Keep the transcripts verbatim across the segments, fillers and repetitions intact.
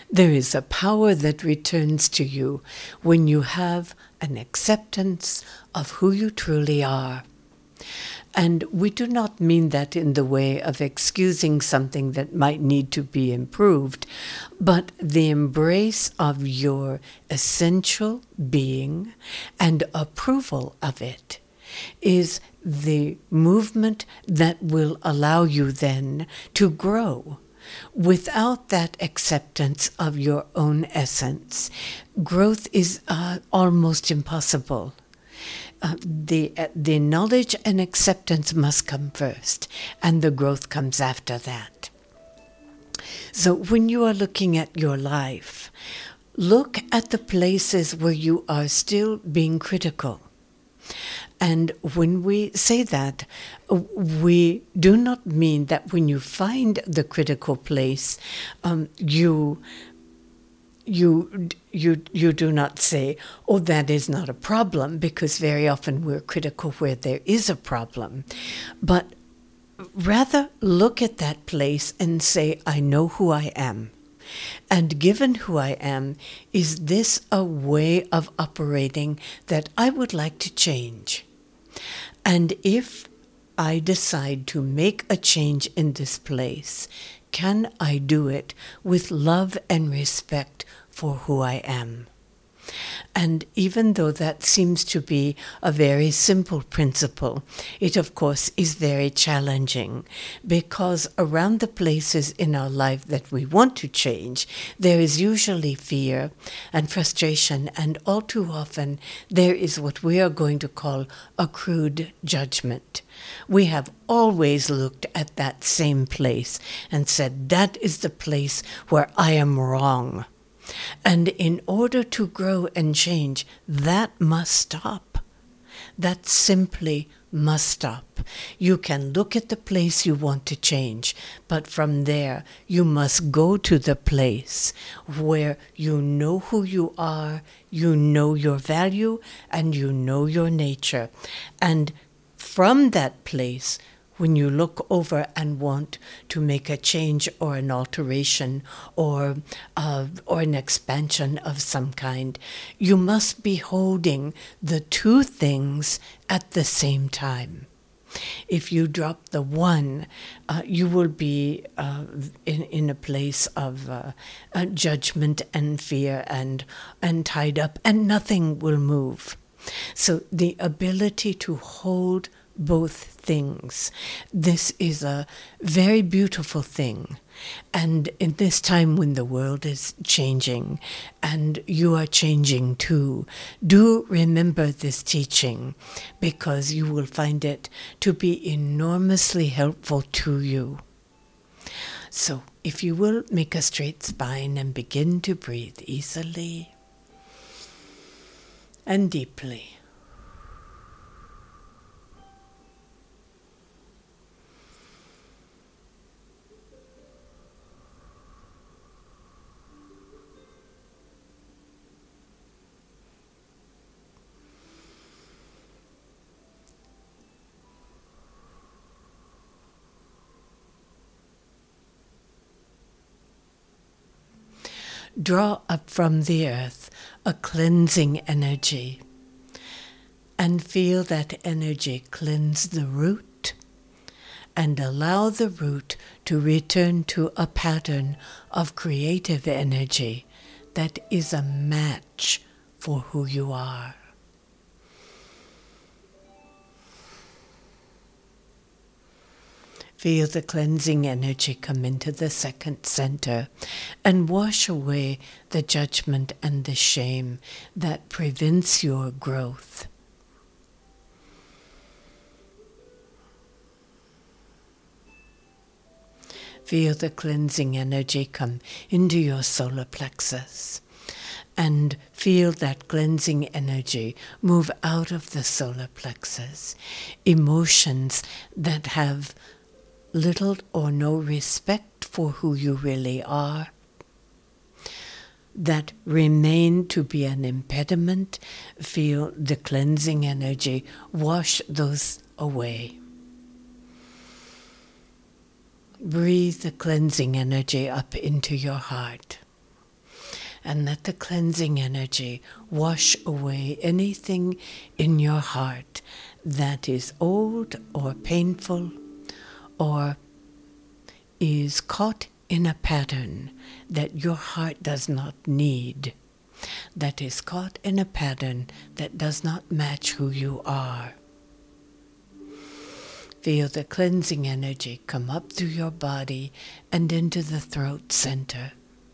There is a power that returns to you when you have an acceptance of who you truly are. And we do not mean that in the way of excusing something that might need to be improved, but the embrace of your essential being and approval of it is the movement that will allow you then to grow. Without that acceptance of your own essence, growth is uh, almost impossible. Uh, the uh, the knowledge and acceptance must come first, and the growth comes after that. So when you are looking at your life, look at the places where you are still being critical. And when we say that, we do not mean that when you find the critical place, um, you you you you do not say, "Oh, that is not a problem," because very often we're critical where there is a problem. But rather look at that place and say, "I know who I am. And given who I am, is this a way of operating that I would like to change? And if I decide to make a change in this place, can I do it with love and respect for who I am?" And even though that seems to be a very simple principle, it of course is very challenging, because around the places in our life that we want to change, there is usually fear and frustration, and all too often there is what we are going to call a crude judgment. We have always looked at that same place and said, "That is the place where I am wrong." And in order to grow and change, that must stop. That simply must stop. You can look at the place you want to change, but from there you must go to the place where you know who you are, you know your value, and you know your nature. And from that place, when you look over and want to make a change or an alteration or uh, or an expansion of some kind, you must be holding the two things at the same time. If you drop the one, uh, you will be uh, in, in a place of uh, uh, judgment and fear and, and tied up, and nothing will move. So the ability to hold both things. This is a very beautiful thing. And in this time when the world is changing and you are changing too, do remember this teaching, because you will find it to be enormously helpful to you. So if you will, make a straight spine and begin to breathe easily and deeply. Draw up from the earth a cleansing energy, and feel that energy cleanse the root, and allow the root to return to a pattern of creative energy that is a match for who you are. Feel the cleansing energy come into the second center and wash away the judgment and the shame that prevents your growth. Feel the cleansing energy come into your solar plexus, and feel that cleansing energy move out of the solar plexus. Emotions that have little or no respect for who you really are, that remain to be an impediment, feel the cleansing energy wash those away. Breathe the cleansing energy up into your heart. and let the cleansing energy wash away anything in your heart that is old or painful or is caught in a pattern that your heart does not need, that is caught in a pattern that does not match who you are. Feel the cleansing energy come up through your body and into the throat center.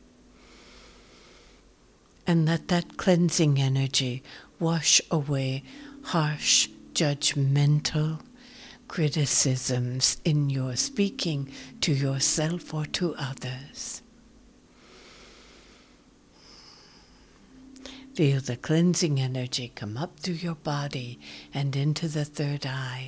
And let that cleansing energy wash away harsh, judgmental criticisms in your speaking to yourself or to others. Feel the cleansing energy come up through your body and into the third eye.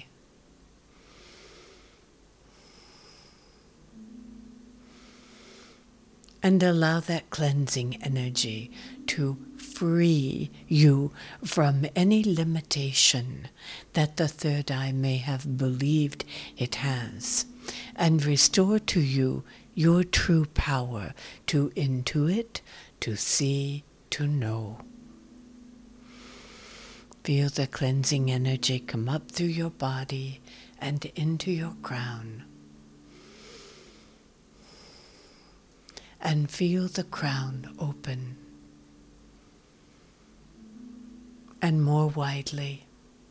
And allow that cleansing energy to free you from any limitation that the third eye may have believed it has, and restore to you your true power to intuit, to see, to know. Feel the cleansing energy come up through your body and into your crown. And feel the crown open, and more widely.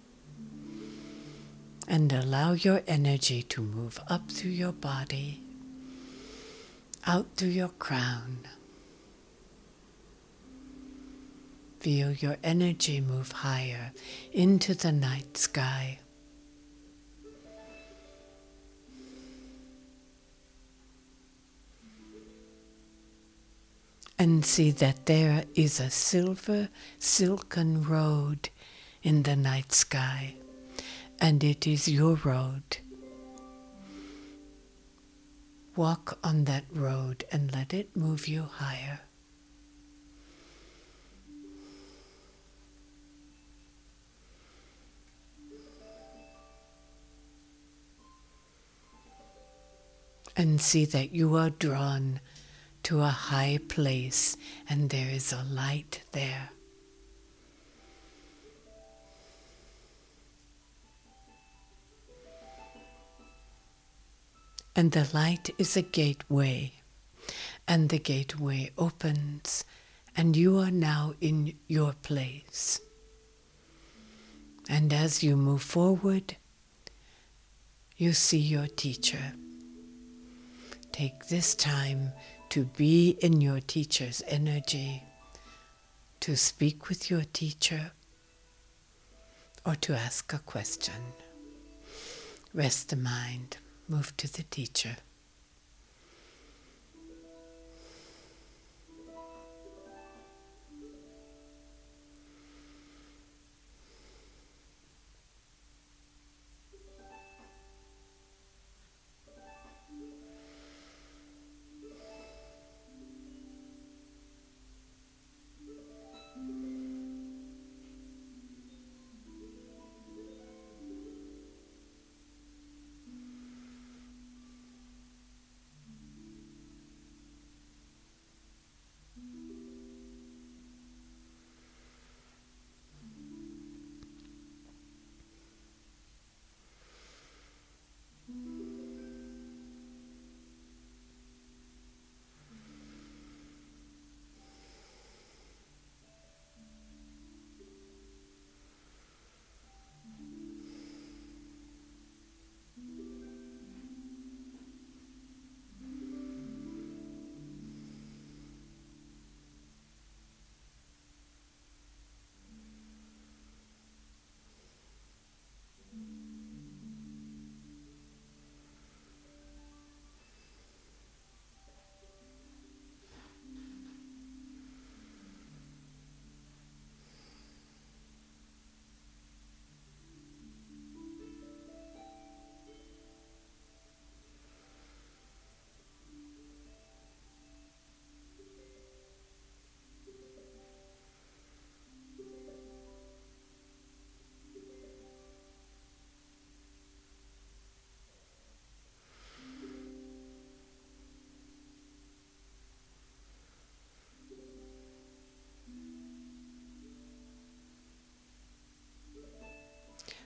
And allow your energy to move up through your body, out through your crown. Feel your energy move higher into the night sky. And see that there is a silver silken road in the night sky, and it is your road. Walk on that road and let it move you higher. And see that you are drawn to a high place, and there is a light there. And the light is a gateway, and the gateway opens, and you are now in your place. And as you move forward, you see your teacher. Take this time to be in your teacher's energy, to speak with your teacher, or to ask a question. Rest the mind, move to the teacher.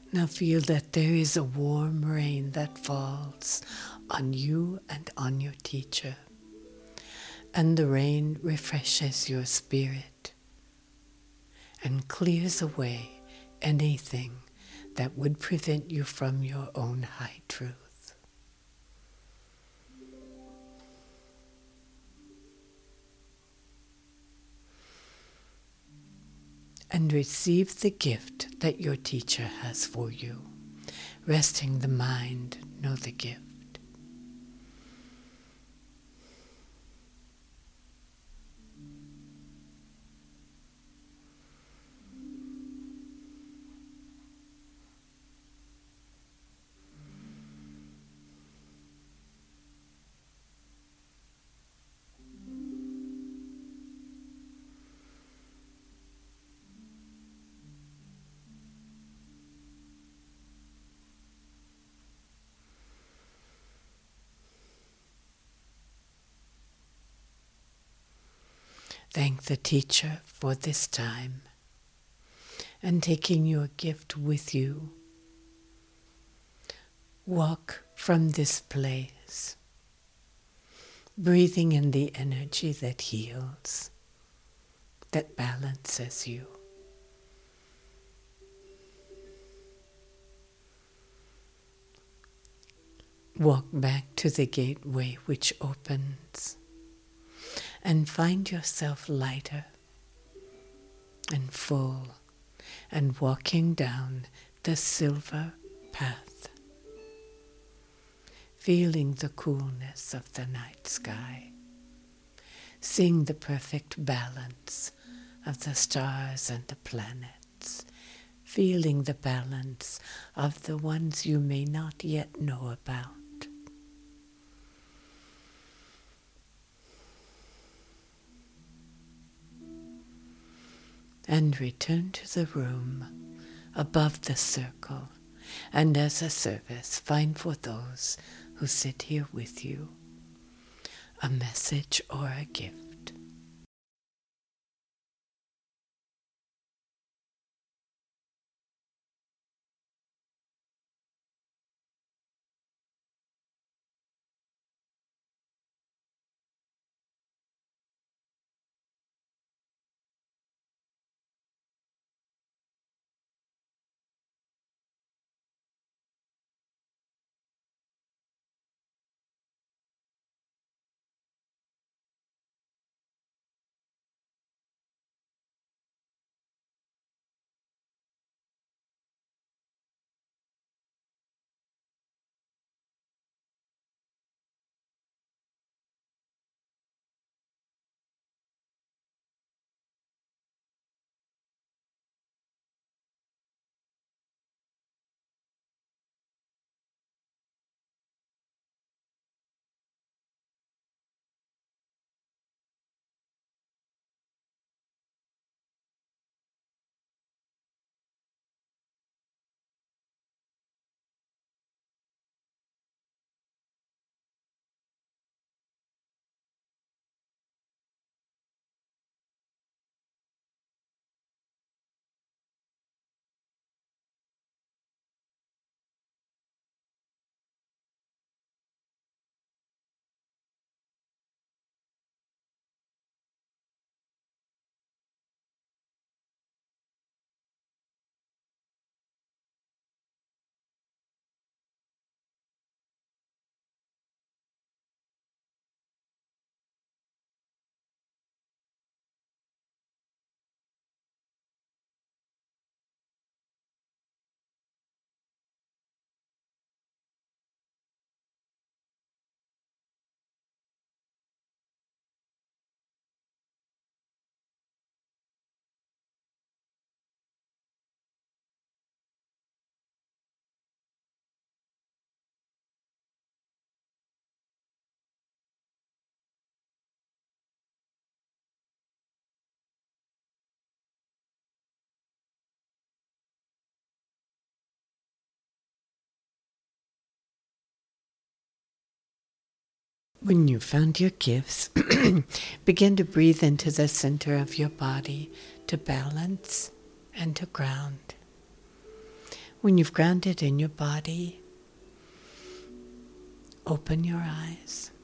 Now feel that there is a warm rain that falls on you and on your teacher. And the rain refreshes your spirit and clears away anything that would prevent you from your own high truth. And receive the gift that your teacher has for you. Resting the mind, know the gift. Thank the teacher for this time and taking your gift with you. Walk from this place, breathing in the energy that heals, that balances you. Walk back to the gateway which opens and find yourself lighter and full and walking down the silver path, feeling the coolness of the night sky, seeing the perfect balance of the stars and the planets, feeling the balance of the ones you may not yet know about. And return to the room above the circle, and as a service find for those who sit here with you a message or a gift. When you found your gifts, begin to breathe into the center of your body to balance and to ground. When you've grounded in your body, open your eyes.